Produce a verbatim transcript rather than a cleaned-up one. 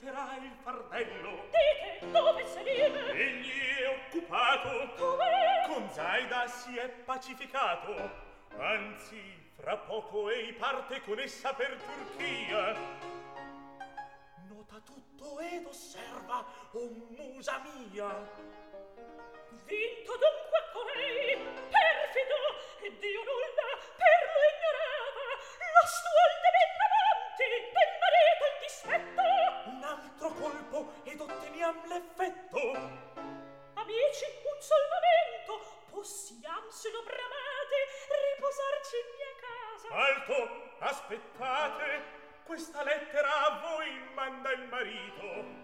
porterà il fardello. Dite, dove Selim? Egli è occupato. Come? Con Zaida si è pacificato. Anzi, fra poco ei parte con essa per Turchia. Nota tutto ed osserva, o musa mia. Vinto dunque colei, perfido, e Dio nulla per lo ignorava, lo stuol de ben amanti, del marito in dispetto. Un altro colpo ed otteniam l'effetto. Amici, un sol momento, possiam se no bramate riposarci in mia casa. Alto, aspettate, questa lettera a voi manda il marito.